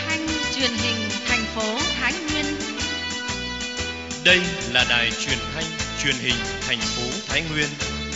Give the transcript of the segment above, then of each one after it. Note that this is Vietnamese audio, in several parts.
thanh truyền hình thành phố Thái Nguyên. Đây là đài truyền thanh truyền hình thành phố Thái Nguyên.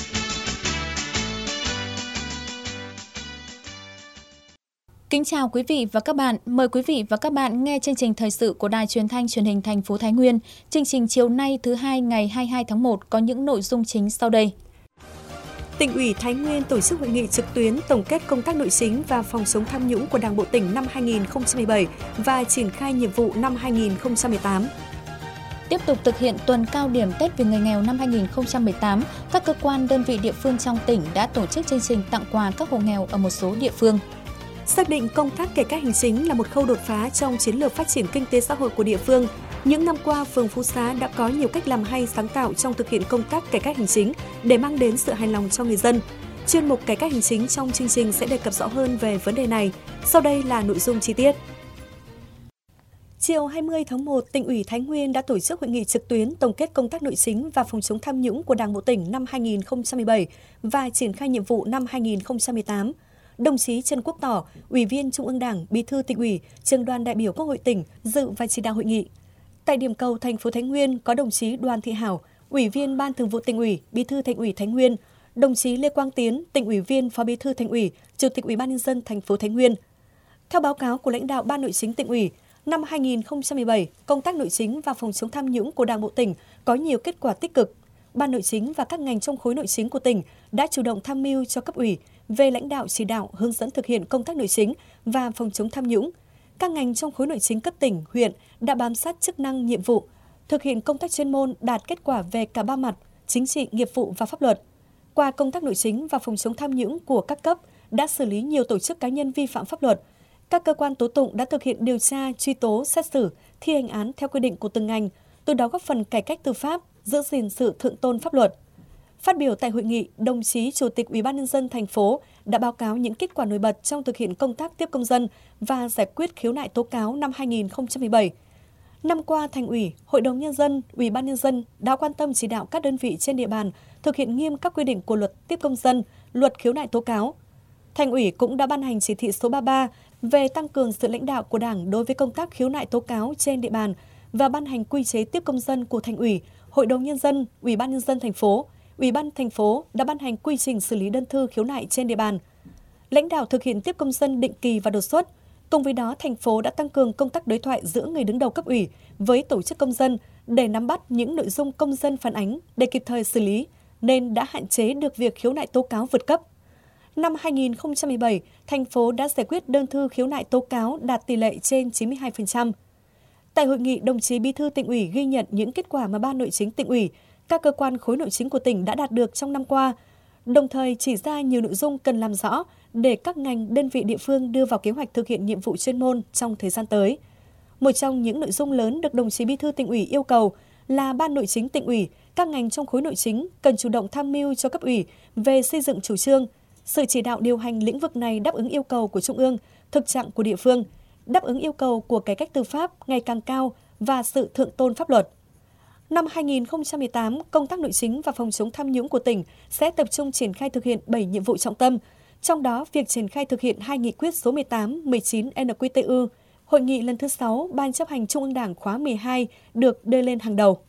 Kính chào quý vị và các bạn. Mời quý vị và các bạn nghe chương trình thời sự của Đài Truyền thanh Truyền hình thành phố Thái Nguyên. Chương trình chiều nay thứ hai ngày 22 tháng 1 có những nội dung chính sau đây. Tỉnh ủy Thái Nguyên tổ chức hội nghị trực tuyến tổng kết công tác nội chính và phòng chống tham nhũng của Đảng bộ tỉnh năm 2017 và triển khai nhiệm vụ năm 2018. Tiếp tục thực hiện tuần cao điểm Tết vì người nghèo năm 2018, các cơ quan đơn vị địa phương trong tỉnh đã tổ chức chương trình tặng quà các hộ nghèo ở một số địa phương. Xác định công tác cải cách hành chính là một khâu đột phá trong chiến lược phát triển kinh tế xã hội của địa phương. Những năm qua, phường Phú Xá đã có nhiều cách làm hay sáng tạo trong thực hiện công tác cải cách hành chính để mang đến sự hài lòng cho người dân. Chuyên mục cải cách hành chính trong chương trình sẽ đề cập rõ hơn về vấn đề này. Sau đây là nội dung chi tiết. Chiều 20 tháng 1, Tỉnh ủy Thái Nguyên đã tổ chức hội nghị trực tuyến tổng kết công tác nội chính và phòng chống tham nhũng của Đảng bộ tỉnh năm 2017 và triển khai nhiệm vụ năm 2018. Đồng chí Trần Quốc Tỏ, Ủy viên Trung ương Đảng, Bí thư Tỉnh ủy, Trưởng đoàn đại biểu Quốc hội tỉnh dự và chỉ đạo hội nghị. Tại điểm cầu thành phố Thái Nguyên có đồng chí Đoàn Thị Hảo, Ủy viên Ban Thường vụ Tỉnh ủy, Bí thư Thành ủy Thái Nguyên, đồng chí Lê Quang Tiến, Tỉnh ủy viên, Phó Bí thư Thành ủy, Chủ tịch Ủy ban nhân dân thành phố Thái Nguyên. Theo báo cáo của lãnh đạo Ban Nội chính Tỉnh ủy, năm 2017, công tác nội chính và phòng chống tham nhũng của Đảng bộ tỉnh có nhiều kết quả tích cực. Ban Nội chính và các ngành trong khối nội chính của tỉnh đã chủ động tham mưu cho cấp ủy về lãnh đạo chỉ đạo hướng dẫn thực hiện công tác nội chính và phòng chống tham nhũng. Các ngành trong khối nội chính cấp tỉnh, huyện đã bám sát chức năng, nhiệm vụ, thực hiện công tác chuyên môn đạt kết quả về cả ba mặt, chính trị, nghiệp vụ và pháp luật. Qua công tác nội chính và phòng chống tham nhũng của các cấp đã xử lý nhiều tổ chức cá nhân vi phạm pháp luật. Các cơ quan tố tụng đã thực hiện điều tra, truy tố, xét xử, thi hành án theo quy định của từng ngành, từ đó góp phần cải cách tư pháp, giữ gìn sự thượng tôn pháp luật. Phát biểu tại hội nghị, đồng chí Chủ tịch Ủy ban nhân dân thành phố đã báo cáo những kết quả nổi bật trong thực hiện công tác tiếp công dân và giải quyết khiếu nại tố cáo năm 2017. Năm qua, Thành ủy, Hội đồng nhân dân, Ủy ban nhân dân đã quan tâm chỉ đạo các đơn vị trên địa bàn thực hiện nghiêm các quy định của Luật tiếp công dân, Luật khiếu nại tố cáo. Thành ủy cũng đã ban hành chỉ thị số 33 về tăng cường sự lãnh đạo của Đảng đối với công tác khiếu nại tố cáo trên địa bàn và ban hành quy chế tiếp công dân của Thành ủy, Hội đồng nhân dân, Ủy ban nhân dân thành phố. Ủy ban thành phố đã ban hành quy trình xử lý đơn thư khiếu nại trên địa bàn. Lãnh đạo thực hiện tiếp công dân định kỳ và đột xuất. Cùng với đó, thành phố đã tăng cường công tác đối thoại giữa người đứng đầu cấp ủy với tổ chức công dân để nắm bắt những nội dung công dân phản ánh để kịp thời xử lý, nên đã hạn chế được việc khiếu nại tố cáo vượt cấp. Năm 2017, thành phố đã giải quyết đơn thư khiếu nại tố cáo đạt tỷ lệ trên 92%. Tại hội nghị, đồng chí Bí thư Tỉnh ủy ghi nhận những kết quả mà Ban Nội chính Tỉnh ủy, các cơ quan khối nội chính của tỉnh đã đạt được trong năm qua, đồng thời chỉ ra nhiều nội dung cần làm rõ để các ngành, đơn vị địa phương đưa vào kế hoạch thực hiện nhiệm vụ chuyên môn trong thời gian tới. Một trong những nội dung lớn được đồng chí Bí thư Tỉnh ủy yêu cầu là Ban Nội chính Tỉnh ủy, các ngành trong khối nội chính cần chủ động tham mưu cho cấp ủy về xây dựng chủ trương, sự chỉ đạo điều hành lĩnh vực này đáp ứng yêu cầu của Trung ương, thực trạng của địa phương, đáp ứng yêu cầu của cải cách tư pháp ngày càng cao và sự thượng tôn pháp luật. Năm 2018, công tác nội chính và phòng chống tham nhũng của tỉnh sẽ tập trung triển khai thực hiện 7 nhiệm vụ trọng tâm, trong đó việc triển khai thực hiện 2 nghị quyết số 18, 19 NQTU, hội nghị lần thứ 6 Ban chấp hành Trung ương Đảng khóa 12 được đưa lên hàng đầu.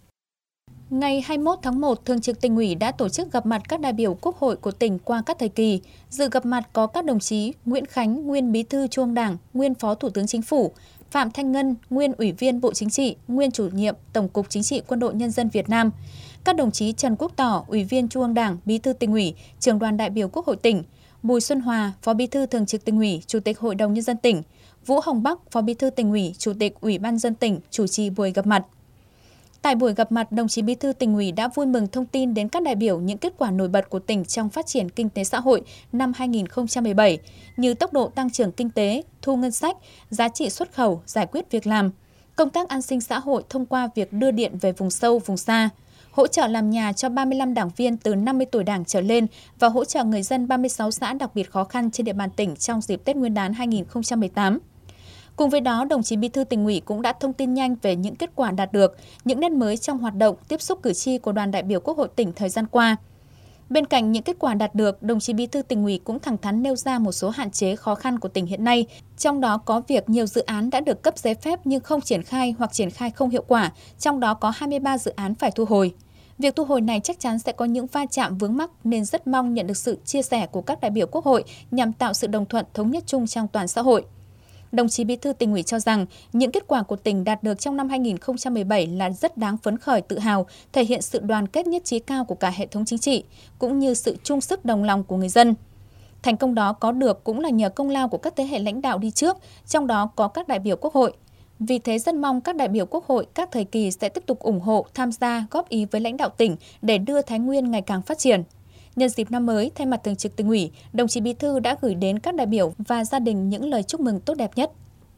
Ngày 21 tháng 1, Thường trực Tỉnh ủy đã tổ chức gặp mặt các đại biểu Quốc hội của tỉnh qua các thời kỳ. Dự gặp mặt có các đồng chí Nguyễn Khánh, nguyên Bí thư Trung ương Đảng, nguyên Phó Thủ tướng Chính phủ, Phạm Thanh Ngân, nguyên Ủy viên Bộ Chính trị, nguyên Chủ nhiệm Tổng cục Chính trị Quân đội Nhân dân Việt Nam, các đồng chí Trần Quốc Tỏ, Ủy viên Trung ương Đảng, Bí thư Tỉnh ủy, Trưởng đoàn đại biểu Quốc hội tỉnh, Bùi Xuân Hòa, Phó Bí thư Thường trực Tỉnh ủy, Chủ tịch Hội đồng Nhân dân tỉnh, Vũ Hồng Bắc, Phó Bí thư Tỉnh ủy, Chủ tịch Ủy ban nhân dân tỉnh chủ trì buổi gặp mặt. Tại buổi gặp mặt, đồng chí Bí thư Tỉnh ủy đã vui mừng thông tin đến các đại biểu những kết quả nổi bật của tỉnh trong phát triển kinh tế xã hội năm 2017 như tốc độ tăng trưởng kinh tế, thu ngân sách, giá trị xuất khẩu, giải quyết việc làm, công tác an sinh xã hội thông qua việc đưa điện về vùng sâu, vùng xa, hỗ trợ làm nhà cho 35 đảng viên từ 50 tuổi Đảng trở lên và hỗ trợ người dân 36 xã đặc biệt khó khăn trên địa bàn tỉnh trong dịp Tết Nguyên đán 2018. Cùng với đó, đồng chí Bí thư Tỉnh ủy cũng đã thông tin nhanh về những kết quả đạt được, những nét mới trong hoạt động tiếp xúc cử tri của đoàn đại biểu Quốc hội tỉnh thời gian qua. Bên cạnh những kết quả đạt được, đồng chí Bí thư Tỉnh ủy cũng thẳng thắn nêu ra một số hạn chế khó khăn của tỉnh hiện nay, trong đó có việc nhiều dự án đã được cấp giấy phép nhưng không triển khai hoặc triển khai không hiệu quả, trong đó có 23 dự án phải thu hồi. Việc thu hồi này chắc chắn sẽ có những va chạm vướng mắc nên rất mong nhận được sự chia sẻ của các đại biểu Quốc hội nhằm tạo sự đồng thuận thống nhất chung trong toàn xã hội. Đồng chí Bí thư Tỉnh ủy cho rằng những kết quả của tỉnh đạt được trong năm 2017 là rất đáng phấn khởi tự hào, thể hiện sự đoàn kết nhất trí cao của cả hệ thống chính trị, cũng như sự chung sức đồng lòng của người dân. Thành công đó có được cũng là nhờ công lao của các thế hệ lãnh đạo đi trước, trong đó có các đại biểu Quốc hội. Vì thế rất mong các đại biểu Quốc hội các thời kỳ sẽ tiếp tục ủng hộ, tham gia, góp ý với lãnh đạo tỉnh để đưa Thái Nguyên ngày càng phát triển. Nhân dịp năm mới, thay mặt Thường trực Tỉnh ủy, đồng chí Bí thư đã gửi đến các đại biểu và gia đình những lời chúc mừng tốt đẹp nhất.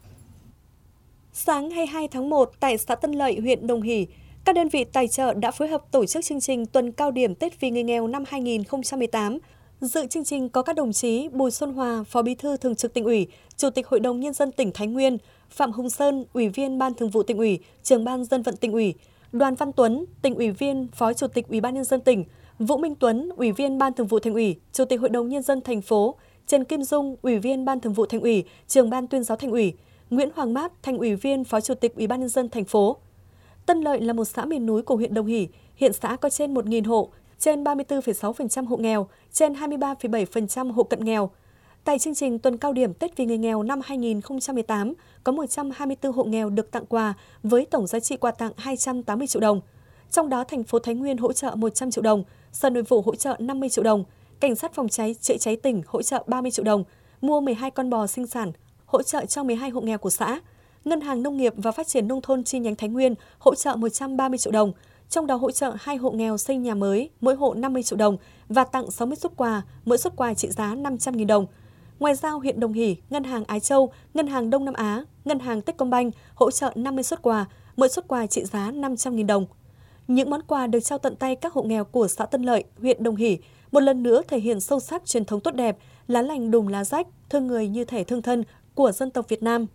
Sáng 22 tháng 1 tại xã Tân Lợi, huyện Đồng Hỷ, các đơn vị tài trợ đã phối hợp tổ chức chương trình tuần cao điểm Tết vì người nghèo năm 2018. Dự chương trình có các đồng chí Bùi Xuân Hòa, Phó Bí thư Thường trực Tỉnh ủy, Chủ tịch Hội đồng Nhân dân tỉnh Thái Nguyên, Phạm Hồng Sơn, Ủy viên Ban Thường vụ Tỉnh ủy, Trưởng ban Dân vận Tỉnh ủy, Đoàn Văn Tuấn, Tỉnh ủy viên, Phó Chủ tịch Ủy ban Nhân dân tỉnh, Vũ Minh Tuấn, Ủy viên Ban Thường vụ Thành ủy, Chủ tịch Hội đồng Nhân dân thành phố, Trần Kim Dung, Ủy viên Ban Thường vụ Thành ủy, Trưởng ban Tuyên giáo Thành ủy, Nguyễn Hoàng Mát, Thành ủy viên, Phó Chủ tịch Ủy ban Nhân dân thành phố. Tân Lợi là một xã miền núi của huyện Đồng Hỷ, hiện xã có trên 1.000 hộ, trên 34,6% hộ nghèo, trên 23,7% hộ cận nghèo. Tại chương trình tuần cao điểm Tết vì người nghèo năm 2018, có 124 hộ nghèo được tặng quà với tổng giá trị quà tặng 280 triệu đồng. Trong đó, thành phố Thái Nguyên hỗ trợ 100 triệu đồng, Sở Nội vụ hỗ trợ 50 triệu đồng, Cảnh sát phòng cháy chữa cháy tỉnh hỗ trợ 30 triệu đồng, mua 12 con bò sinh sản, hỗ trợ cho 12 hộ nghèo của xã. Ngân hàng Nông nghiệp và Phát triển Nông thôn chi nhánh Thái Nguyên hỗ trợ 130 triệu đồng, trong đó hỗ trợ 2 hộ nghèo xây nhà mới, mỗi hộ 50 triệu đồng và tặng 60 suất quà, mỗi suất quà trị giá 500.000 đồng. Ngoài ra, huyện Đồng Hỷ, Ngân hàng Ái Châu, Ngân hàng Đông Nam Á, Ngân hàng Techcombank hỗ trợ 50 suất quà, mỗi suất quà trị giá 500.000 đồng. Những món quà được trao tận tay các hộ nghèo của xã Tân Lợi, huyện Đồng Hỷ một lần nữa thể hiện sâu sắc truyền thống tốt đẹp, lá lành đùm lá rách, thương người như thể thương thân của dân tộc Việt Nam.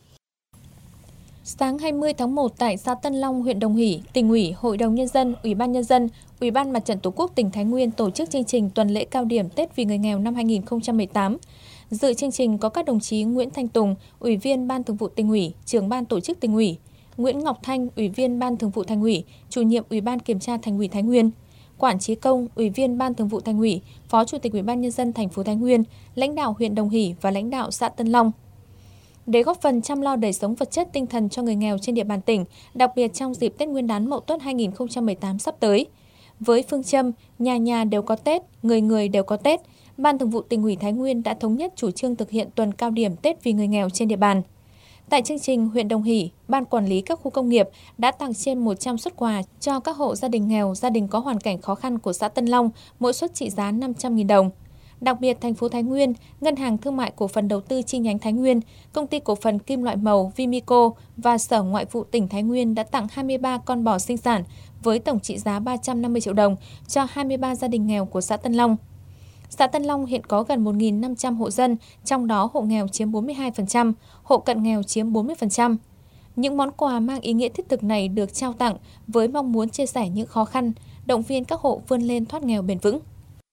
Sáng 20 tháng 1 tại xã Tân Long, huyện Đồng Hỷ, Tỉnh ủy, Hội đồng Nhân dân, Ủy ban Nhân dân, Ủy ban Mặt trận Tổ quốc tỉnh Thái Nguyên tổ chức chương trình tuần lễ cao điểm Tết vì người nghèo năm 2018. Dự chương trình có các đồng chí Nguyễn Thanh Tùng, Ủy viên Ban Thường vụ Tỉnh ủy, Trưởng ban Tổ chức Tỉnh ủy, Nguyễn Ngọc Thanh, Ủy viên Ban Thường vụ Thành ủy, Chủ nhiệm Ủy ban Kiểm tra Thành ủy Thái Nguyên, Quản Chí Công, Ủy viên Ban Thường vụ Thành ủy, Phó Chủ tịch Ủy ban Nhân dân thành phố Thái Nguyên, lãnh đạo huyện Đồng Hỷ và lãnh đạo xã Tân Long. Để góp phần chăm lo đời sống vật chất tinh thần cho người nghèo trên địa bàn tỉnh, đặc biệt trong dịp Tết Nguyên đán Mậu Tuất 2018 sắp tới. Với phương châm nhà nhà đều có Tết, người người đều có Tết, Ban Thường vụ Tỉnh ủy Thái Nguyên đã thống nhất chủ trương thực hiện tuần cao điểm Tết vì người nghèo trên địa bàn. Tại chương trình, huyện Đồng Hỷ, Ban Quản lý các khu công nghiệp đã tặng trên 100 suất quà cho các hộ gia đình nghèo, gia đình có hoàn cảnh khó khăn của xã Tân Long, mỗi suất trị giá 500.000 đồng. Đặc biệt, thành phố Thái Nguyên, Ngân hàng Thương mại Cổ phần Đầu tư chi nhánh Thái Nguyên, Công ty Cổ phần Kim loại màu Vimico và Sở Ngoại vụ tỉnh Thái Nguyên đã tặng 23 con bò sinh sản với tổng trị giá 350 triệu đồng cho 23 gia đình nghèo của xã Tân Long. Xã Tân Long hiện có gần 1.500 hộ dân, trong đó hộ nghèo chiếm 42%, hộ cận nghèo chiếm 40%. Những món quà mang ý nghĩa thiết thực này được trao tặng với mong muốn chia sẻ những khó khăn, động viên các hộ vươn lên thoát nghèo bền vững.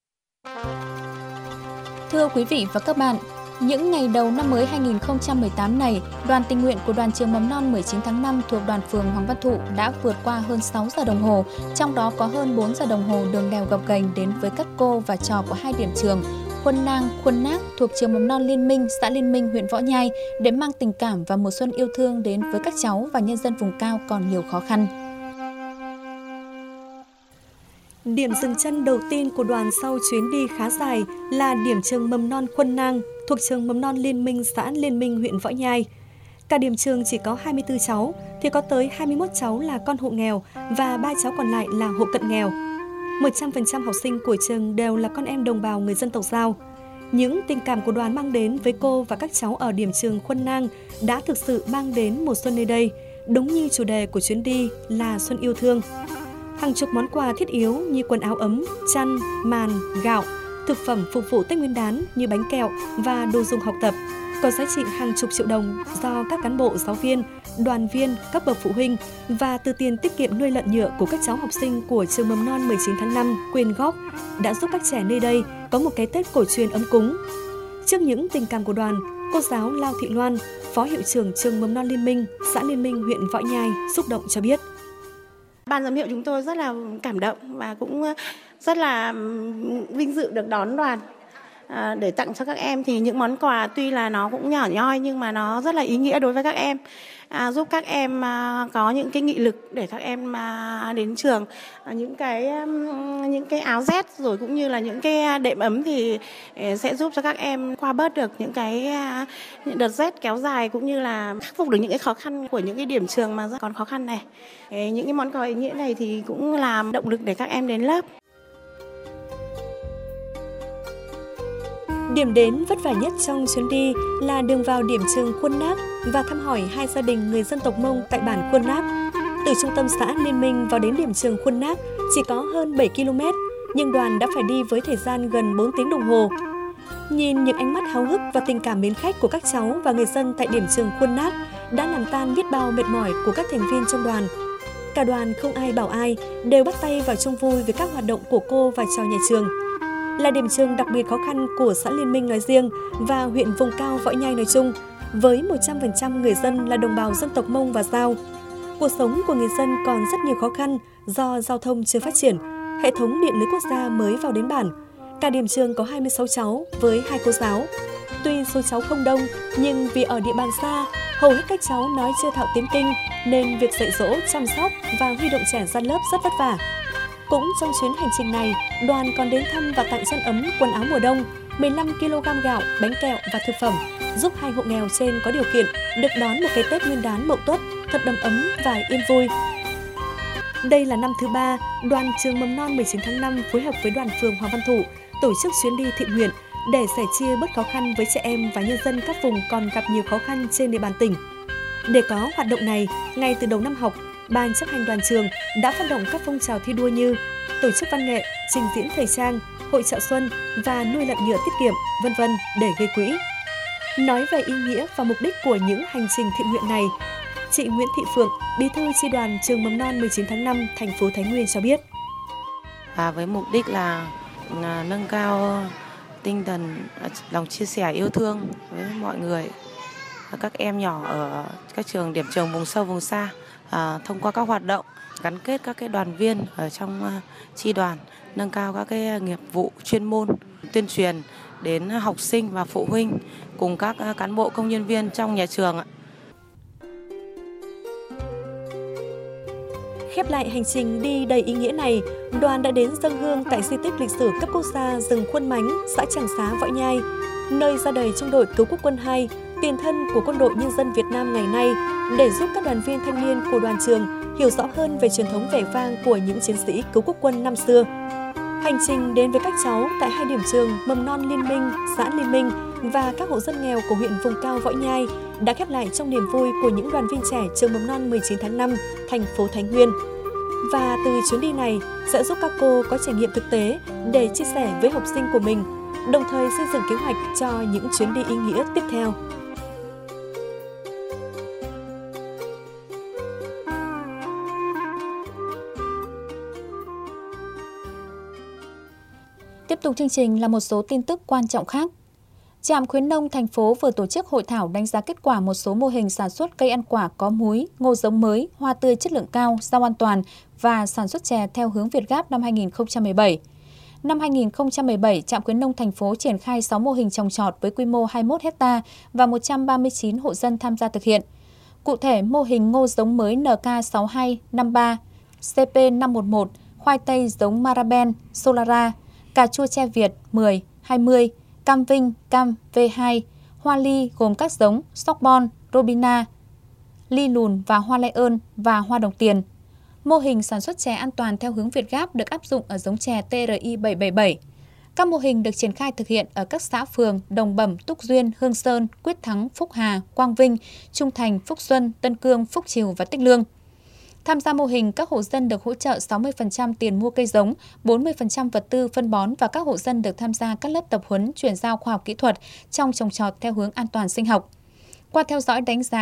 Thưa quý vị và các bạn, những ngày đầu năm mới 2018 này, đoàn tình nguyện của đoàn trường mầm non 19 tháng 5 thuộc đoàn phường Hoàng Văn Thụ đã vượt qua hơn 6 giờ đồng hồ, trong đó có hơn 4 giờ đồng hồ đường đèo gập ghềnh đến với các cô và trò của 2 điểm trường Khuân Nang, Khuân Nác thuộc trường mầm non Liên Minh, xã Liên Minh, huyện Võ Nhai để mang tình cảm và mùa xuân yêu thương đến với các cháu và nhân dân vùng cao còn nhiều khó khăn. Điểm dừng chân đầu tiên của đoàn sau chuyến đi khá dài là điểm trường mầm non Khuân Nang thuộc trường mầm non Liên Minh, xã Liên Minh, huyện Võ Nhai. Cả điểm trường chỉ có 24 cháu, thì có tới 21 cháu là con hộ nghèo và 3 cháu còn lại là hộ cận nghèo. 100% học sinh của trường đều là con em đồng bào người dân tộc Dao. Những tình cảm của đoàn mang đến với cô và các cháu ở điểm trường Khuân Nang đã thực sự mang đến mùa xuân nơi đây, đúng như chủ đề của chuyến đi là Xuân yêu thương. Hàng chục món quà thiết yếu như quần áo ấm, chăn, màn, gạo, thực phẩm phục vụ Tết Nguyên đán như bánh kẹo và đồ dùng học tập, có giá trị hàng chục triệu đồng do các cán bộ, giáo viên đoàn viên, các bậc phụ huynh và từ tiền tiết kiệm nuôi lợn nhựa của các cháu học sinh của trường mầm non 19 tháng 5 quyên góp đã giúp các trẻ nơi đây có một cái Tết cổ truyền ấm cúng. Trước những tình cảm của đoàn, cô giáo Lao Thị Loan, Phó Hiệu trưởng trường mầm non Liên Minh, xã Liên Minh, huyện Võ Nhai xúc động cho biết. Ban giám hiệu chúng tôi rất là cảm động và cũng rất là vinh dự được đón đoàn để tặng cho các em. Thì những món quà tuy là nó cũng nhỏ nhoi nhưng mà nó rất là ý nghĩa đối với các em, giúp các em có những cái nghị lực để các em đến trường. Những cái áo rét rồi cũng như là những cái đệm ấm thì sẽ giúp cho các em qua bớt được những đợt rét kéo dài, cũng như là khắc phục được những cái khó khăn của những cái điểm trường mà còn khó khăn này. Những cái món quà ý nghĩa này thì cũng làm động lực để các em đến lớp. Điểm đến vất vả nhất trong chuyến đi là đường vào điểm trường Khuôn Nác và thăm hỏi hai gia đình người dân tộc Mông tại bản Khuôn Nác. Từ trung tâm xã Liên Minh vào đến điểm trường Khuôn Nác chỉ có hơn 7 km, nhưng đoàn đã phải đi với thời gian gần 4 tiếng đồng hồ. Nhìn những ánh mắt háo hức và tình cảm mến khách của các cháu và người dân tại điểm trường Khuôn Nác đã làm tan biết bao mệt mỏi của các thành viên trong đoàn. Cả đoàn không ai bảo ai, đều bắt tay vào chung vui với các hoạt động của cô và trò nhà trường. Là điểm trường đặc biệt khó khăn của xã Liên Minh nói riêng và huyện vùng cao Võ Nhai nói chung, với 100% người dân là đồng bào dân tộc Mông và Dao. Cuộc sống của người dân còn rất nhiều khó khăn do giao thông chưa phát triển, hệ thống điện lưới quốc gia mới vào đến bản. Cả điểm trường có 26 cháu với 2 cô giáo. Tuy số cháu không đông, nhưng vì ở địa bàn xa, hầu hết các cháu nói chưa thạo tiếng Kinh nên việc dạy dỗ, chăm sóc và huy động trẻ ra lớp rất vất vả. Cũng trong chuyến hành trình này, đoàn còn đến thăm và tặng chăn ấm, quần áo mùa đông, 15 kg gạo, bánh kẹo và thực phẩm, giúp 2 hộ nghèo trên có điều kiện được đón một cái Tết Nguyên đán Mậu Tuất thật đầm ấm và yên vui. Đây là năm thứ 3, đoàn trường mầm non 19 tháng 5 phối hợp với đoàn phường Hoàng Văn Thụ tổ chức chuyến đi thiện nguyện để sẻ chia bớt khó khăn với trẻ em và nhân dân các vùng còn gặp nhiều khó khăn trên địa bàn tỉnh. Để có hoạt động này, ngay từ đầu năm học, Ban chấp hành đoàn trường đã phát động các phong trào thi đua như tổ chức văn nghệ, trình diễn thời trang, hội chợ xuân và nuôi lợn nhựa tiết kiệm, v.v. để gây quỹ. Nói về ý nghĩa và mục đích của những hành trình thiện nguyện này, chị Nguyễn Thị Phượng, Bí thư chi đoàn trường mầm non 19 tháng 5 thành phố Thái Nguyên cho biết. Với mục đích là nâng cao tinh thần lòng chia sẻ yêu thương với mọi người, các em nhỏ ở các điểm trường vùng sâu vùng xa, thông qua các hoạt động gắn kết các cái đoàn viên ở trong chi đoàn, nâng cao các cái nghiệp vụ chuyên môn, tuyên truyền đến học sinh và phụ huynh cùng các cán bộ công nhân viên trong nhà trường. Khép lại hành trình đi đầy ý nghĩa này, đoàn đã đến dâng hương tại di tích lịch sử cấp quốc gia rừng Khuôn Mánh, xã Tràng Xá, Võ Nhai, nơi ra đời trung đội Cứu quốc quân 2, tiền thân của Quân đội Nhân dân Việt Nam ngày nay, để giúp các đoàn viên thanh niên của đoàn trường hiểu rõ hơn về truyền thống vẻ vang của những chiến sĩ cứu quốc quân năm xưa. Hành trình đến với các cháu tại 2 điểm trường mầm non Liên Minh, xã Liên Minh và các hộ dân nghèo của huyện vùng cao Võ Nhai đã khép lại trong niềm vui của những đoàn viên trẻ trường mầm non 19 tháng 5, thành phố Thái Nguyên. Và từ chuyến đi này sẽ giúp các cô có trải nghiệm thực tế để chia sẻ với học sinh của mình, đồng thời xây dựng kế hoạch cho những chuyến đi ý nghĩa tiếp theo. Tiếp tục chương trình là một số tin tức quan trọng khác. Trạm khuyến nông thành phố vừa tổ chức hội thảo đánh giá kết quả một số mô hình sản xuất cây ăn quả có múi, ngô giống mới, hoa tươi chất lượng cao, rau an toàn và sản xuất chè theo hướng Việt Gáp năm 2017. Năm 2017, Trạm khuyến nông thành phố triển khai 6 mô hình trồng trọt với quy mô 21 ha và 139 hộ dân tham gia thực hiện. Cụ thể, mô hình ngô giống mới NK6253, CP511, khoai tây giống Maraben, Solara, cà chua tre Việt 10, 20, cam Vinh, cam V2, hoa ly gồm các giống Sockbon, Robina, ly lùn và hoa lay ơn và hoa đồng tiền. Mô hình sản xuất chè an toàn theo hướng Việt Gáp được áp dụng ở giống chè TRI 777. Các mô hình được triển khai thực hiện ở các xã phường Đồng Bẩm, Túc Duyên, Hương Sơn, Quyết Thắng, Phúc Hà, Quang Vinh, Trung Thành, Phúc Xuân, Tân Cương, Phúc Chiều và Tích Lương. Tham gia mô hình, các hộ dân được hỗ trợ 60% tiền mua cây giống, 40% vật tư phân bón và các hộ dân được tham gia các lớp tập huấn chuyển giao khoa học kỹ thuật trong trồng trọt theo hướng an toàn sinh học. Qua theo dõi đánh giá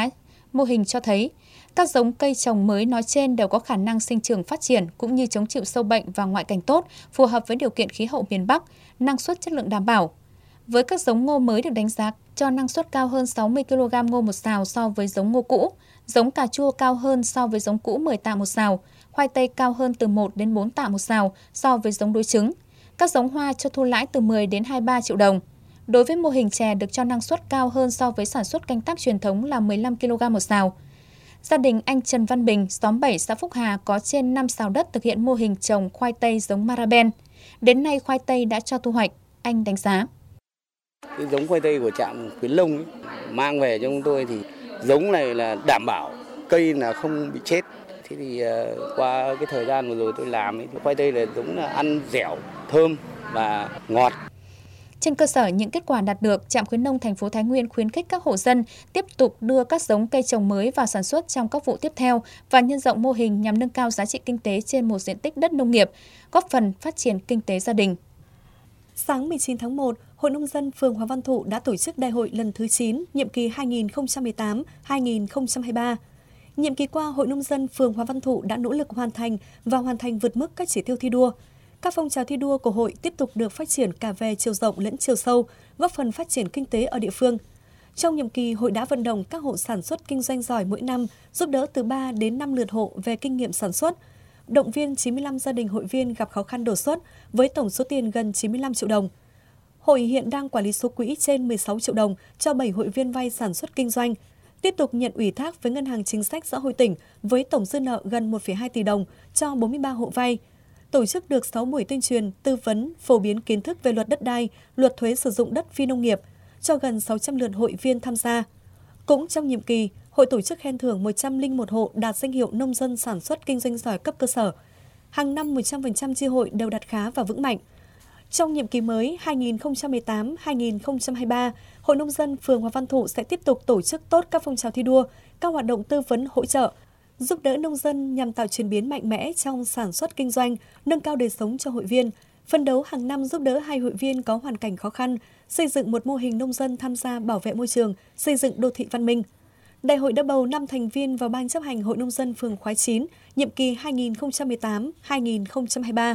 Mô hình cho thấy các giống cây trồng mới nói trên đều có khả năng sinh trưởng phát triển cũng như chống chịu sâu bệnh và ngoại cảnh tốt, phù hợp với điều kiện khí hậu miền Bắc, năng suất chất lượng đảm bảo. Với các giống ngô mới được đánh giá cho năng suất cao hơn 60 kg ngô một sào so với giống ngô cũ, giống cà chua cao hơn so với giống cũ 10 tạ một sào, khoai tây cao hơn từ 1 đến 4 tạ một sào so với giống đối trứng. Các giống hoa cho thu lãi từ 10 đến 23 triệu đồng. Đối với mô hình chè được cho năng suất cao hơn so với sản xuất canh tác truyền thống là 15 kg một sào. Gia đình anh Trần Văn Bình, xóm 7 xã Phúc Hà có trên 5 sào đất thực hiện mô hình trồng khoai tây giống Maraben. Đến nay khoai tây đã cho thu hoạch, anh đánh giá. Cái giống khoai tây của trạm Khuyến Nông ấy, mang về cho chúng tôi thì giống này là đảm bảo cây là không bị chết. Thế thì qua cái thời gian vừa rồi tôi làm ấy, thì khoai tây là giống là ăn dẻo, thơm và ngọt. Trên cơ sở những kết quả đạt được, Trạm Khuyến Nông thành phố Thái Nguyên khuyến khích các hộ dân tiếp tục đưa các giống cây trồng mới vào sản xuất trong các vụ tiếp theo và nhân rộng mô hình nhằm nâng cao giá trị kinh tế trên một diện tích đất nông nghiệp, góp phần phát triển kinh tế gia đình. Sáng 19 tháng 1, Hội Nông dân phường Hoàng Văn Thụ đã tổ chức đại hội lần thứ 9, nhiệm kỳ 2018-2023. Nhiệm kỳ qua, Hội Nông dân phường Hoàng Văn Thụ đã nỗ lực hoàn thành vượt mức các chỉ tiêu thi đua. Các phong trào thi đua của hội tiếp tục được phát triển cả về chiều rộng lẫn chiều sâu, góp phần phát triển kinh tế ở địa phương. Trong nhiệm kỳ, hội đã vận động các hộ sản xuất kinh doanh giỏi mỗi năm, giúp đỡ từ 3 đến 5 lượt hộ về kinh nghiệm sản xuất, động viên 95 gia đình hội viên gặp khó khăn đột xuất với tổng số tiền gần 95 triệu đồng. Hội hiện đang quản lý số quỹ trên 16 triệu đồng cho 7 hội viên vay sản xuất kinh doanh, tiếp tục nhận ủy thác với Ngân hàng Chính sách Xã hội tỉnh với tổng dư nợ gần 1,2 tỷ đồng cho 43 hộ vay. Tổ chức được 6 buổi tuyên truyền, tư vấn, phổ biến kiến thức về luật đất đai, luật thuế sử dụng đất phi nông nghiệp cho gần 600 lượt hội viên tham gia. Cũng trong nhiệm kỳ, hội tổ chức khen thưởng 101 hộ đạt danh hiệu nông dân sản xuất kinh doanh giỏi cấp cơ sở. Hàng năm 100% chi hội đều đạt khá và vững mạnh. Trong nhiệm kỳ mới 2018-2023, Hội Nông dân phường Hoàng Văn Thụ sẽ tiếp tục tổ chức tốt các phong trào thi đua, các hoạt động tư vấn hỗ trợ, giúp đỡ nông dân nhằm tạo chuyển biến mạnh mẽ trong sản xuất kinh doanh, nâng cao đời sống cho hội viên, phấn đấu hàng năm giúp đỡ 2 hội viên có hoàn cảnh khó khăn, xây dựng một mô hình nông dân tham gia bảo vệ môi trường, xây dựng đô thị văn minh. Đại hội đã bầu 5 thành viên vào Ban chấp hành Hội Nông dân phường khóa 9, nhiệm kỳ 2018-2023.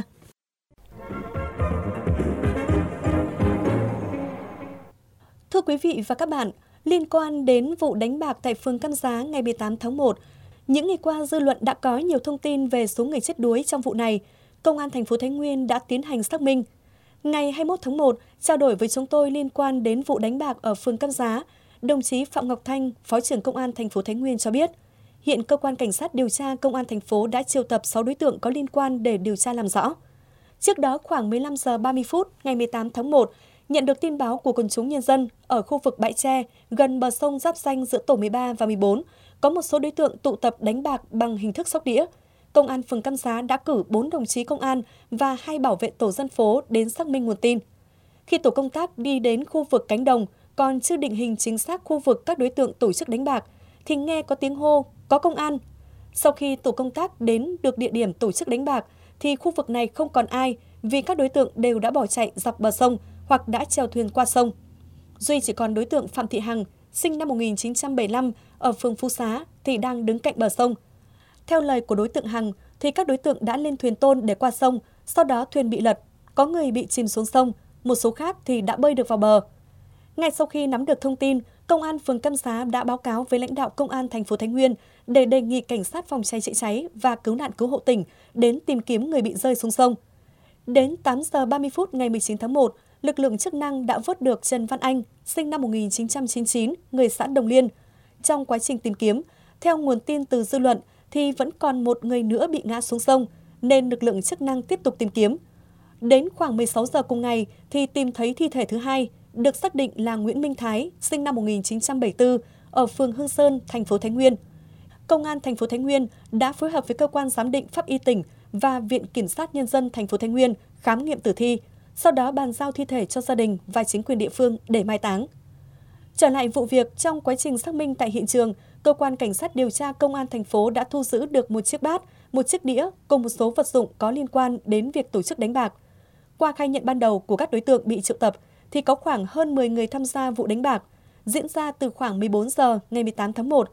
Thưa quý vị và các bạn, liên quan đến vụ đánh bạc tại phường Cam Giá ngày 18 tháng 1, những ngày qua dư luận đã có nhiều thông tin về số người chết đuối trong vụ này. Công an thành phố Thái Nguyên đã tiến hành xác minh. Ngày 21 tháng 1, trao đổi với chúng tôi liên quan đến vụ đánh bạc ở phường Cam Giá, đồng chí Phạm Ngọc Thanh, Phó trưởng Công an thành phố Thái Nguyên cho biết, hiện cơ quan cảnh sát điều tra Công an thành phố đã triệu tập 6 đối tượng có liên quan để điều tra làm rõ. Trước đó khoảng 15 giờ 30 phút ngày 18 tháng 1, nhận được tin báo của quần chúng nhân dân ở khu vực bãi tre gần bờ sông giáp ranh giữa tổ 13 và 14, có một số đối tượng tụ tập đánh bạc bằng hình thức sóc đĩa. Công an phường Cam Giá đã cử 4 đồng chí công an và 2 bảo vệ tổ dân phố đến xác minh nguồn tin. Khi tổ công tác đi đến khu vực cánh đồng, còn chưa định hình chính xác khu vực các đối tượng tổ chức đánh bạc, thì nghe có tiếng hô, có công an. Sau khi tổ công tác đến được địa điểm tổ chức đánh bạc, thì khu vực này không còn ai vì các đối tượng đều đã bỏ chạy dọc bờ sông hoặc đã chèo thuyền qua sông. Duy chỉ còn đối tượng Phạm Thị Hằng, sinh năm 1975, ở phường Phú Xá thì đang đứng cạnh bờ sông. Theo lời của đối tượng Hằng, thì các đối tượng đã lên thuyền tôn để qua sông, sau đó thuyền bị lật, có người bị chìm xuống sông, một số khác thì đã bơi được vào bờ. Ngay sau khi nắm được thông tin, Công an phường Cam Giá đã báo cáo với lãnh đạo Công an thành phố Thái Nguyên để đề nghị cảnh sát phòng cháy chữa cháy và cứu nạn cứu hộ tỉnh đến tìm kiếm người bị rơi xuống sông. Đến 8 giờ 30 phút ngày 19 tháng 1, lực lượng chức năng đã vớt được Trần Văn Anh, sinh năm 1999, người xã Đồng Liên. Trong quá trình tìm kiếm, theo nguồn tin từ dư luận thì vẫn còn một người nữa bị ngã xuống sông, nên lực lượng chức năng tiếp tục tìm kiếm. Đến khoảng 16 giờ cùng ngày thì tìm thấy thi thể thứ hai, được xác định là Nguyễn Minh Thái, sinh năm 1974, ở phường Hương Sơn, thành phố Thái Nguyên. Công an thành phố Thái Nguyên đã phối hợp với cơ quan giám định pháp y tỉnh và Viện Kiểm sát Nhân dân thành phố Thái Nguyên khám nghiệm tử thi, sau đó bàn giao thi thể cho gia đình và chính quyền địa phương để mai táng. Trở lại vụ việc, trong quá trình xác minh tại hiện trường, cơ quan cảnh sát điều tra Công an thành phố đã thu giữ được một chiếc bát, một chiếc đĩa cùng một số vật dụng có liên quan đến việc tổ chức đánh bạc. Qua khai nhận ban đầu của các đối tượng bị triệu tập, thì có khoảng hơn 10 người tham gia vụ đánh bạc, diễn ra từ khoảng 14 giờ ngày 18 tháng 1.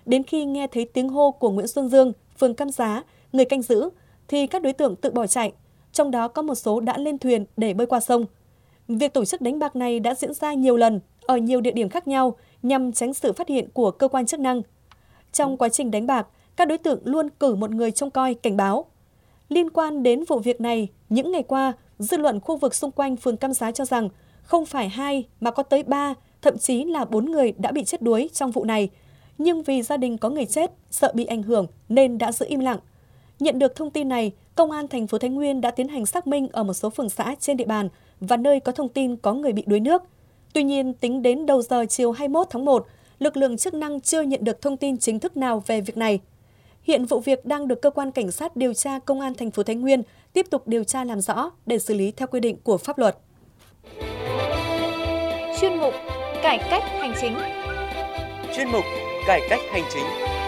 Đến khi nghe thấy tiếng hô của Nguyễn Xuân Dương, phường Cam Giá, người canh giữ, thì các đối tượng tự bỏ chạy, trong đó có một số đã lên thuyền để bơi qua sông. Việc tổ chức đánh bạc này đã diễn ra nhiều lần ở nhiều địa điểm khác nhau nhằm tránh sự phát hiện của cơ quan chức năng. Trong quá trình đánh bạc, các đối tượng luôn cử một người trông coi cảnh báo. Liên quan đến vụ việc này, những ngày qua, dư luận khu vực xung quanh phường Cam Giá cho rằng không phải 2 mà có tới 3, thậm chí là 4 người đã bị chết đuối trong vụ này. Nhưng vì gia đình có người chết, sợ bị ảnh hưởng nên đã giữ im lặng. Nhận được thông tin này, Công an thành phố Thái Nguyên đã tiến hành xác minh ở một số phường xã trên địa bàn và nơi có thông tin có người bị đuối nước. Tuy nhiên, tính đến đầu giờ chiều 21 tháng 1, lực lượng chức năng chưa nhận được thông tin chính thức nào về việc này. Hiện vụ việc đang được cơ quan cảnh sát điều tra Công an thành phố Thái Nguyên tiếp tục điều tra làm rõ để xử lý theo quy định của pháp luật. Chuyên mục Cải cách hành chính. Chuyên mục Cải cách hành chính.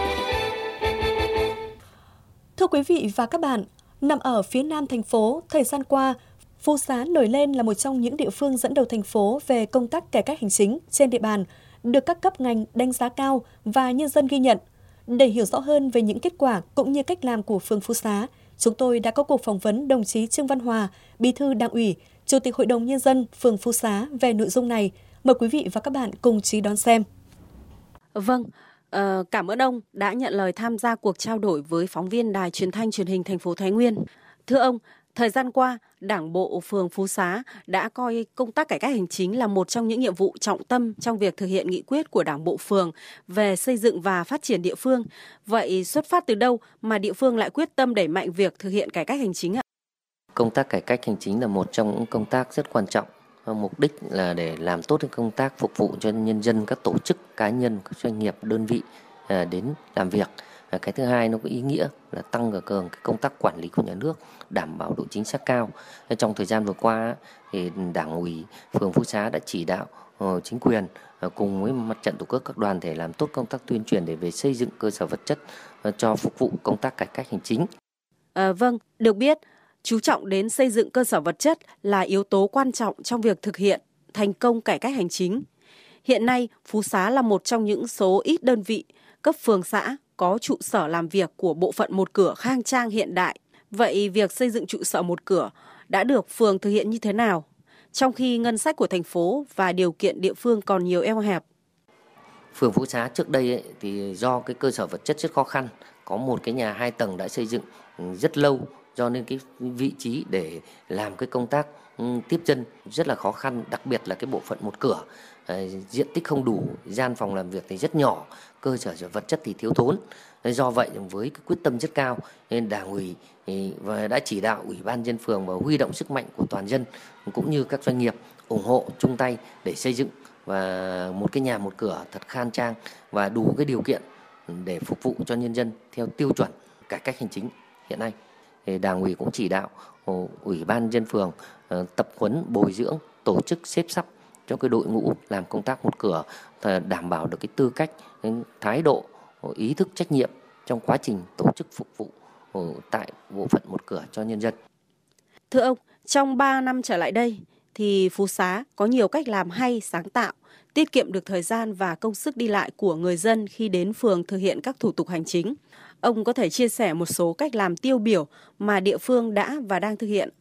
Thưa quý vị và các bạn, nằm ở phía nam thành phố, thời gian qua, Phú Xá nổi lên là một trong những địa phương dẫn đầu thành phố về công tác cải cách hành chính trên địa bàn, được các cấp ngành đánh giá cao và nhân dân ghi nhận. Để hiểu rõ hơn về những kết quả cũng như cách làm của phường Phú Xá, chúng tôi đã có cuộc phỏng vấn đồng chí Trương Văn Hòa, Bí thư Đảng ủy, Chủ tịch Hội đồng Nhân dân phường Phú Xá về nội dung này. Mời quý vị và các bạn cùng chú ý đón xem. Vâng, cảm ơn ông đã nhận lời tham gia cuộc trao đổi với phóng viên Đài Truyền thanh Truyền hình thành phố Thái Nguyên. Thưa ông, thời gian qua, Đảng bộ phường Phú Xá đã coi công tác cải cách hành chính là một trong những nhiệm vụ trọng tâm trong việc thực hiện nghị quyết của Đảng bộ phường về xây dựng và phát triển địa phương. Vậy xuất phát từ đâu mà địa phương lại quyết tâm đẩy mạnh việc thực hiện cải cách hành chính ạ? Công tác cải cách hành chính là một trong những công tác rất quan trọng. Mục đích là để làm tốt công tác phục vụ cho nhân dân, các tổ chức, cá nhân, các doanh nghiệp, đơn vị đến làm việc. Cái thứ hai nó có ý nghĩa là tăng cường công tác quản lý của nhà nước, đảm bảo độ chính xác cao. Trong thời gian vừa qua thì Đảng ủy phường Phú Xá đã chỉ đạo chính quyền cùng với Mặt trận Tổ quốc các đoàn thể làm tốt công tác tuyên truyền để về xây dựng cơ sở vật chất cho phục vụ công tác cải cách hành chính. Vâng, được biết, chú trọng đến xây dựng cơ sở vật chất là yếu tố quan trọng trong việc thực hiện thành công cải cách hành chính. Hiện nay, Phú Xá là một trong những số ít đơn vị cấp phường xã có trụ sở làm việc của bộ phận một cửa khang trang hiện đại. Vậy việc xây dựng trụ sở một cửa đã được phường thực hiện như thế nào? Trong khi ngân sách của thành phố và điều kiện địa phương còn nhiều eo hẹp. Phường Phú Xá trước đây thì do cái cơ sở vật chất rất khó khăn, có một cái nhà 2 tầng đã xây dựng rất lâu, do nên cái vị trí để làm cái công tác tiếp dân rất là khó khăn, đặc biệt là cái bộ phận một cửa. Diện tích không đủ, gian phòng làm việc thì rất nhỏ, cơ sở vật chất thì thiếu thốn. Do vậy với cái quyết tâm rất cao nên Đảng ủy và đã chỉ đạo Ủy ban nhân dân phường và huy động sức mạnh của toàn dân cũng như các doanh nghiệp ủng hộ chung tay để xây dựng và một cái nhà một cửa thật khang trang và đủ cái điều kiện để phục vụ cho nhân dân theo tiêu chuẩn cải cách hành chính hiện nay. Đảng ủy cũng chỉ đạo Ủy ban nhân dân phường tập huấn, bồi dưỡng, tổ chức xếp sắp cho cái đội ngũ làm công tác một cửa, đảm bảo được cái tư cách, thái độ, ý thức, trách nhiệm trong quá trình tổ chức phục vụ tại bộ phận một cửa cho nhân dân. Thưa ông, trong 3 năm trở lại đây thì Phú Xá có nhiều cách làm hay, sáng tạo, tiết kiệm được thời gian và công sức đi lại của người dân khi đến phường thực hiện các thủ tục hành chính. Ông có thể chia sẻ một số cách làm tiêu biểu mà địa phương đã và đang thực hiện.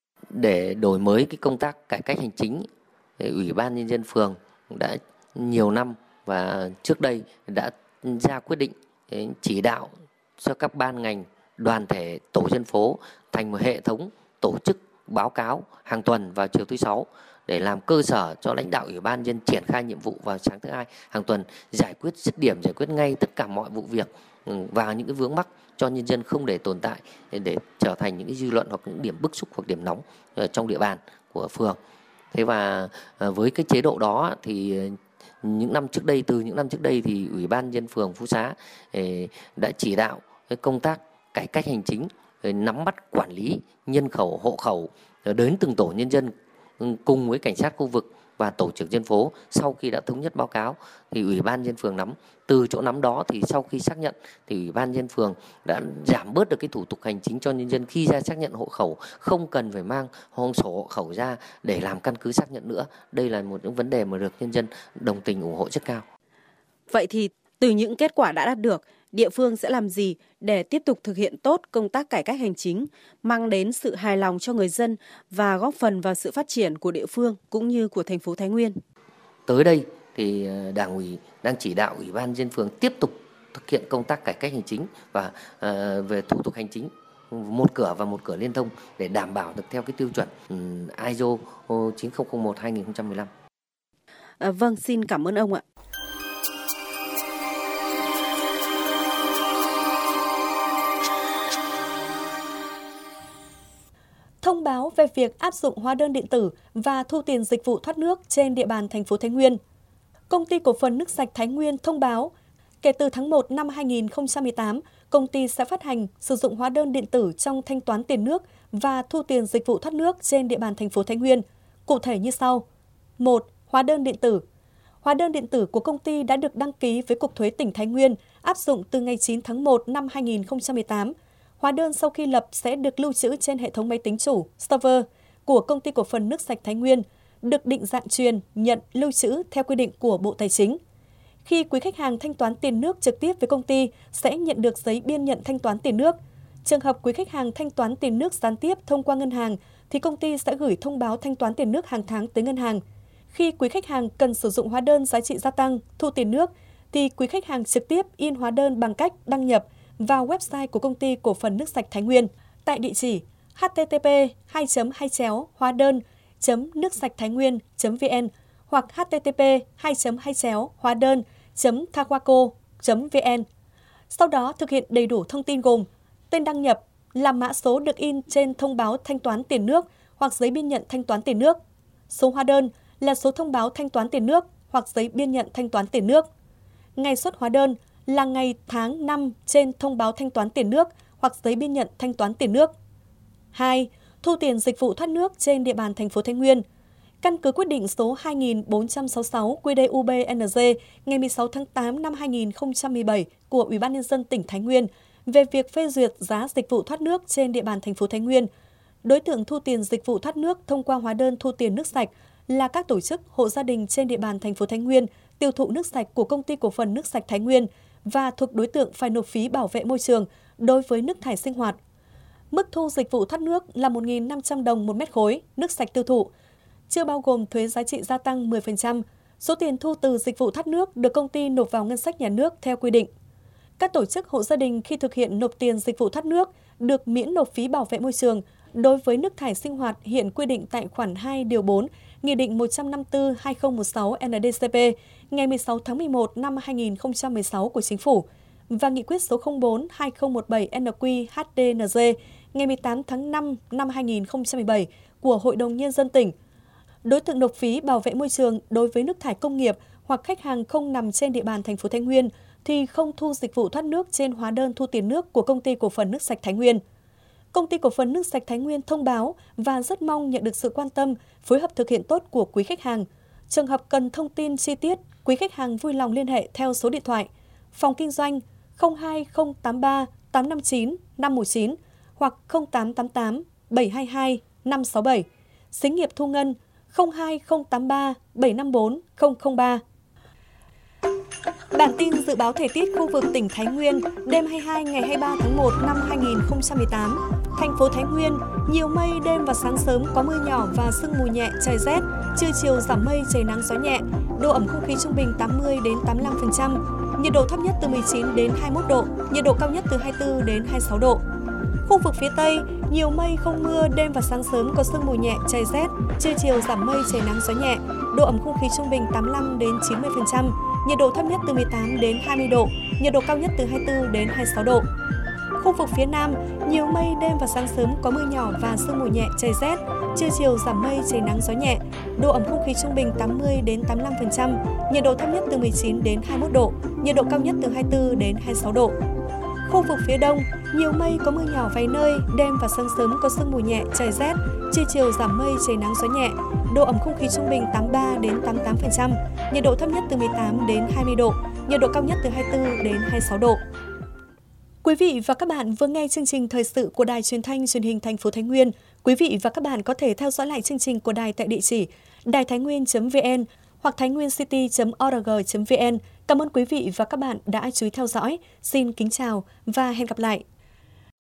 Để đổi mới cái công tác cải cách hành chính, Ủy ban nhân dân phường đã nhiều năm và trước đây đã ra quyết định chỉ đạo cho các ban ngành, đoàn thể, tổ dân phố thành một hệ thống tổ chức báo cáo hàng tuần vào chiều thứ 6 để làm cơ sở cho lãnh đạo Ủy ban nhân dân triển khai nhiệm vụ vào sáng thứ 2 hàng tuần, giải quyết dứt điểm, giải quyết ngay tất cả mọi vụ việc và những cái vướng mắc cho nhân dân không để tồn tại, để trở thành những cái dư luận hoặc những điểm bức xúc hoặc điểm nóng trong địa bàn của phường. Thế và với cái chế độ đó thì từ những năm trước đây thì Ủy ban nhân dân phường Phú Xá đã chỉ đạo cái công tác cải cách hành chính, nắm bắt quản lý nhân khẩu, hộ khẩu đến từng tổ nhân dân cùng với cảnh sát khu vực và tổ trưởng dân phố. Sau khi đã thống nhất báo cáo thì Ủy ban nhân dân phường nắm. Từ chỗ nắm đó thì sau khi xác nhận thì Ủy ban nhân dân phường đã giảm bớt được cái thủ tục hành chính cho nhân dân khi ra xác nhận hộ khẩu, không cần phải mang sổ hộ khẩu ra để làm căn cứ xác nhận nữa. Đây là một những vấn đề mà được nhân dân đồng tình ủng hộ rất cao. Vậy thì Từ những kết quả đã đạt được, địa phương sẽ làm gì để tiếp tục thực hiện tốt công tác cải cách hành chính, mang đến sự hài lòng cho người dân và góp phần vào sự phát triển của địa phương cũng như của thành phố Thái Nguyên. Tới đây thì Đảng ủy đang chỉ đạo Ủy ban nhân dân phường tiếp tục thực hiện công tác cải cách hành chính và về thủ tục hành chính một cửa và một cửa liên thông để đảm bảo được theo cái tiêu chuẩn ISO 9001/2015. Vâng, xin cảm ơn ông ạ. Thông báo về việc áp dụng hóa đơn điện tử và thu tiền dịch vụ thoát nước trên địa bàn thành phố Thái Nguyên. Công ty cổ phần nước sạch Thái Nguyên thông báo, kể từ tháng 1 năm 2018, công ty sẽ phát hành sử dụng hóa đơn điện tử trong thanh toán tiền nước và thu tiền dịch vụ thoát nước trên địa bàn thành phố Thái Nguyên. Cụ thể như sau. 1. Hóa đơn điện tử. Hóa đơn điện tử của công ty đã được đăng ký với Cục Thuế tỉnh Thái Nguyên, áp dụng từ ngày 9 tháng 1 năm 2018. Hóa đơn sau khi lập sẽ được lưu trữ trên hệ thống máy tính chủ, server của Công ty cổ phần nước sạch Thái Nguyên, được định dạng truyền, nhận, lưu trữ theo quy định của Bộ Tài chính. Khi quý khách hàng thanh toán tiền nước trực tiếp với công ty sẽ nhận được giấy biên nhận thanh toán tiền nước. Trường hợp quý khách hàng thanh toán tiền nước gián tiếp thông qua ngân hàng thì công ty sẽ gửi thông báo thanh toán tiền nước hàng tháng tới ngân hàng. Khi quý khách hàng cần sử dụng hóa đơn giá trị gia tăng, thu tiền nước thì quý khách hàng trực tiếp in hóa đơn bằng cách đăng nhập vào website của Công ty cổ phần nước sạch Thái Nguyên tại địa chỉ http://hóa-đơn.nước-sạch-thái-nguyên.vn hoặc http://hóa-đơn.thaquaco.vn. Sau đó thực hiện đầy đủ thông tin gồm tên đăng nhập, là mã số được in trên thông báo thanh toán tiền nước hoặc giấy biên nhận thanh toán tiền nước. Số hóa đơn là số thông báo thanh toán tiền nước hoặc giấy biên nhận thanh toán tiền nước. Ngày xuất hóa đơn là ngày, tháng, năm trên thông báo thanh toán tiền nước hoặc giấy biên nhận thanh toán tiền nước. 2. Thu tiền dịch vụ thoát nước trên địa bàn thành phố Thái Nguyên. Căn cứ quyết định số 2466 QĐ-UB-NG ngày 16 tháng 8 năm 2017 của Ủy ban nhân dân tỉnh Thái Nguyên về việc phê duyệt giá dịch vụ thoát nước trên địa bàn thành phố Thái Nguyên. Đối tượng thu tiền dịch vụ thoát nước thông qua hóa đơn thu tiền nước sạch là các tổ chức, hộ gia đình trên địa bàn thành phố Thái Nguyên tiêu thụ nước sạch của Công ty cổ phần nước sạch Thái Nguyên và thuộc đối tượng phải nộp phí bảo vệ môi trường đối với nước thải sinh hoạt. Mức thu dịch vụ thoát nước là 1.500 đồng một mét khối nước sạch tiêu thụ, chưa bao gồm thuế giá trị gia tăng 10%. Số tiền thu từ dịch vụ thoát nước được công ty nộp vào ngân sách nhà nước theo quy định. Các tổ chức, hộ gia đình khi thực hiện nộp tiền dịch vụ thoát nước được miễn nộp phí bảo vệ môi trường đối với nước thải sinh hoạt hiện quy định tại khoản 2 điều 4 Nghị định 154/2016 NĐ-CP ngày 16 tháng 11 năm 2016 của Chính phủ và Nghị quyết số 04/2017 NQ-HDNG ngày 18 tháng 5 năm 2017 của Hội đồng Nhân dân tỉnh. Đối tượng nộp phí bảo vệ môi trường đối với nước thải công nghiệp hoặc khách hàng không nằm trên địa bàn thành phố Thái Nguyên thì không thu dịch vụ thoát nước trên hóa đơn thu tiền nước của Công ty cổ phần nước sạch Thái Nguyên. Công ty cổ phần nước sạch Thái Nguyên thông báo và rất mong nhận được sự quan tâm, phối hợp thực hiện tốt của quý khách hàng. Trường hợp cần thông tin chi tiết, quý khách hàng vui lòng liên hệ theo số điện thoại phòng kinh doanh 02083 859 519 hoặc 0888 722 567, xí nghiệp thu ngân 02083 754 003. Bản tin dự báo thời tiết khu vực tỉnh Thái Nguyên đêm 22 ngày 23 tháng 1 năm 2018. Thành phố Thái Nguyên, nhiều mây, đêm và sáng sớm có mưa nhỏ và sương mù nhẹ, trời rét, trưa chiều giảm mây, trời nắng gió nhẹ, độ ẩm không khí trung bình 80 đến 85%, nhiệt độ thấp nhất từ 19 đến 21 độ, nhiệt độ cao nhất từ 24 đến 26 độ. Khu vực phía Tây, nhiều mây không mưa, đêm và sáng sớm có sương mù nhẹ, trời rét, trưa chiều giảm mây, trời nắng gió nhẹ, độ ẩm không khí trung bình 85 đến 90%, nhiệt độ thấp nhất từ 18 đến 20 độ, nhiệt độ cao nhất từ 24 đến 26 độ. Khu vực phía Nam, nhiều mây, đêm và sáng sớm có mưa nhỏ và sương mù nhẹ, trời rét, trưa chiều giảm mây, trời nắng gió nhẹ, độ ẩm không khí trung bình 80 đến 85%, nhiệt độ thấp nhất từ 19 đến 21 độ, nhiệt độ cao nhất từ 24 đến 26 độ. Khu vực phía Đông, nhiều mây có mưa nhỏ vài nơi, đêm và sáng sớm có sương mù nhẹ, trời rét, trưa chiều giảm mây, trời nắng gió nhẹ, độ ẩm không khí trung bình 83 đến 88%, nhiệt độ thấp nhất từ 18 đến 20 độ, nhiệt độ cao nhất từ 24 đến 26 độ. Quý vị và các bạn vừa nghe chương trình thời sự của Đài Truyền thanh Truyền hình thành phố Thái Nguyên. Quý vị và các bạn có thể theo dõi lại chương trình của đài tại địa chỉ đài thainguyen.vn hoặc thainguencity.org.vn Cảm ơn quý vị và các bạn đã chú ý theo dõi. Xin kính chào và hẹn gặp lại